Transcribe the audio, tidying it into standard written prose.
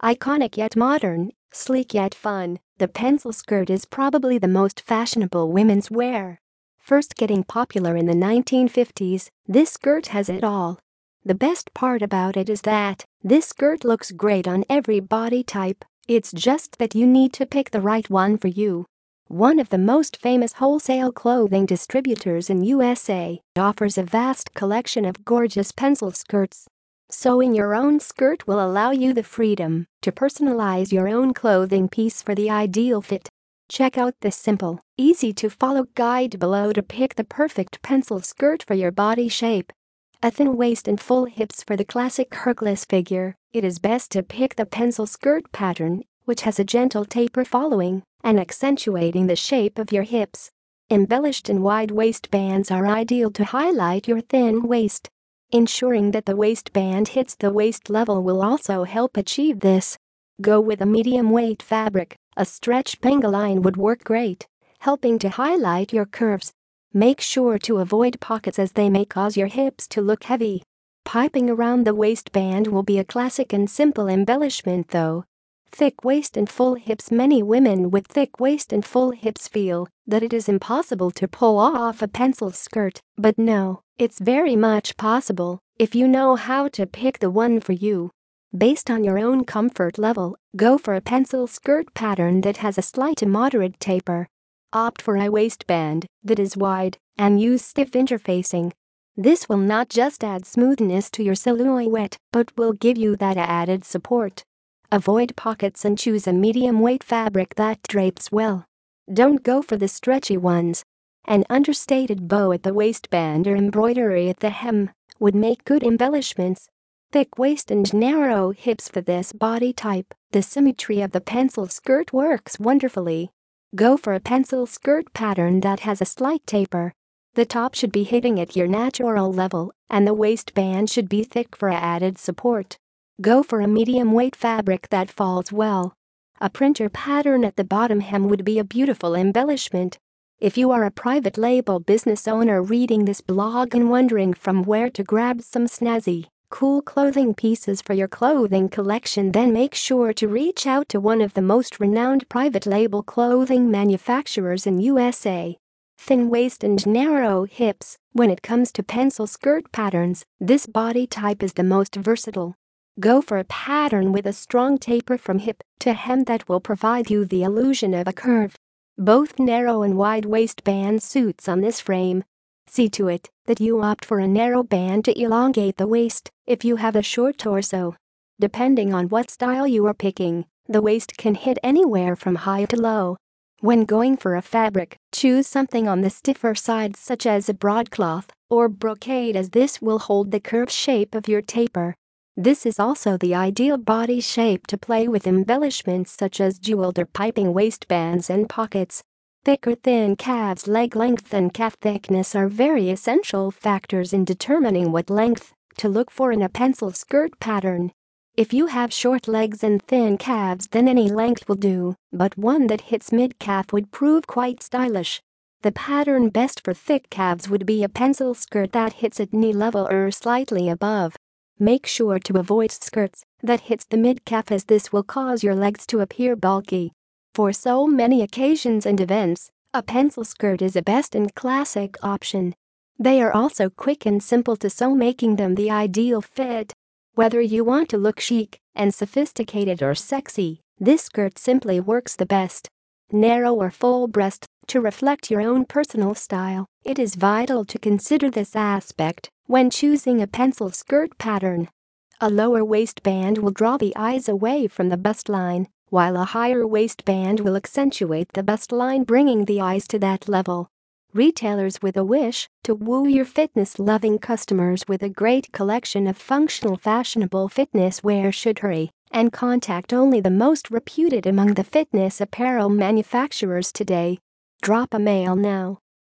Iconic yet modern, sleek yet fun, the pencil skirt is probably the most fashionable women's wear. First getting popular in the 1950s, this skirt has it all. The best part about it is that this skirt looks great on every body type, it's just that you need to pick the right one for you. One of the most famous wholesale clothing distributors in USA offers a vast collection of gorgeous pencil skirts. Sewing your own skirt will allow you the freedom to personalize your own clothing piece for the ideal fit. Check out this simple, easy-to-follow guide below to pick the perfect pencil skirt for your body shape. A thin waist and full hips for the classic Hercules figure, it is best to pick the pencil skirt pattern, which has a gentle taper following and accentuating the shape of your hips. Embellished and wide waistbands are ideal to highlight your thin waist. Ensuring that the waistband hits the waist level will also help achieve this. Go with a medium-weight fabric, a stretch Bengaline would work great, helping to highlight your curves. Make sure to avoid pockets as they may cause your hips to look heavy. Piping around the waistband will be a classic and simple embellishment though. Thick waist and full hips. Many women with thick waist and full hips feel that it is impossible to pull off a pencil skirt, but no, it's very much possible if you know how to pick the one for you. Based on your own comfort level, go for a pencil skirt pattern that has a slight to moderate taper. Opt for a waistband that is wide and use stiff interfacing. This will not just add smoothness to your silhouette but will give you that added support. Avoid pockets and choose a medium-weight fabric that drapes well. Don't go for the stretchy ones. An understated bow at the waistband or embroidery at the hem would make good embellishments. Thick waist and narrow hips for this body type, the symmetry of the pencil skirt works wonderfully. Go for a pencil skirt pattern that has a slight taper. The top should be hitting at your natural level, and the waistband should be thick for added support. Go for a medium-weight fabric that falls well. A printer pattern at the bottom hem would be a beautiful embellishment. If you are a private label business owner reading this blog and wondering from where to grab some snazzy, cool clothing pieces for your clothing collection, then make sure to reach out to one of the most renowned private label clothing manufacturers in USA. Thin waist and narrow hips. When it comes to pencil skirt patterns, this body type is the most versatile. Go for a pattern with a strong taper from hip to hem that will provide you the illusion of a curve. Both narrow and wide waistband suits on this frame. See to it that you opt for a narrow band to elongate the waist if you have a short torso. Depending on what style you are picking, the waist can hit anywhere from high to low. When going for a fabric, choose something on the stiffer side such as a broadcloth or brocade, as this will hold the curved shape of your taper. This is also the ideal body shape to play with embellishments such as jeweled or piping waistbands and pockets. Thick or thin calves. Leg length and calf thickness are very essential factors in determining what length to look for in a pencil skirt pattern. If you have short legs and thin calves, then any length will do, but one that hits mid-calf would prove quite stylish. The pattern best for thick calves would be a pencil skirt that hits at knee level or slightly above. Make sure to avoid skirts that hits the mid-calf, as this will cause your legs to appear bulky. For so many occasions and events, a pencil skirt is a best and classic option. They are also quick and simple to sew, making them the ideal fit. Whether you want to look chic and sophisticated or sexy, this skirt simply works the best. Narrow or full breast. To reflect your own personal style, it is vital to consider this aspect when choosing a pencil skirt pattern. A lower waistband will draw the eyes away from the bust line, while a higher waistband will accentuate the bust line, bringing the eyes to that level. Retailers with a wish to woo your fitness-loving customers with a great collection of functional fashionable fitness wear should hurry and contact only the most reputed among the fitness apparel manufacturers today. Drop a mail now